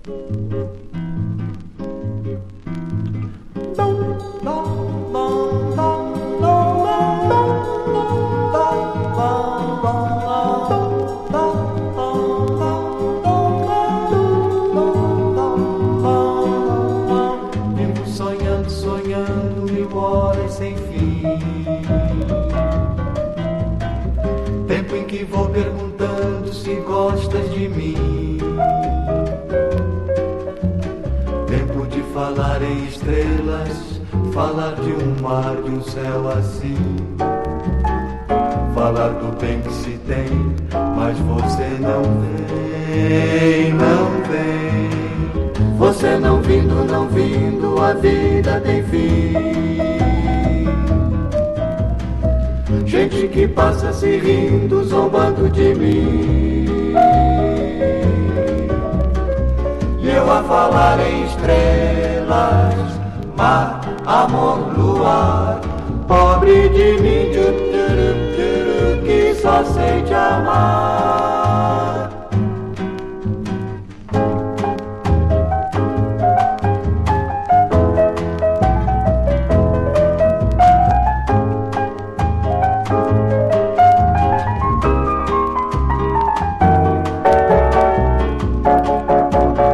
Vivo sonhando, sonhando mil horas sem fim. Tempo em que vou perguntando se gostas de mim. Tempo de falar em estrelas, falar de um mar, de um céu assim. Falar do bem que se tem, mas você não vem, não vem. Você não vindo, a vida tem fim. Gente que passa se rindo, zombando de mim. E eu a falar em estrelas, mar, amor, luar. Pobre de mim, que só sei te amar.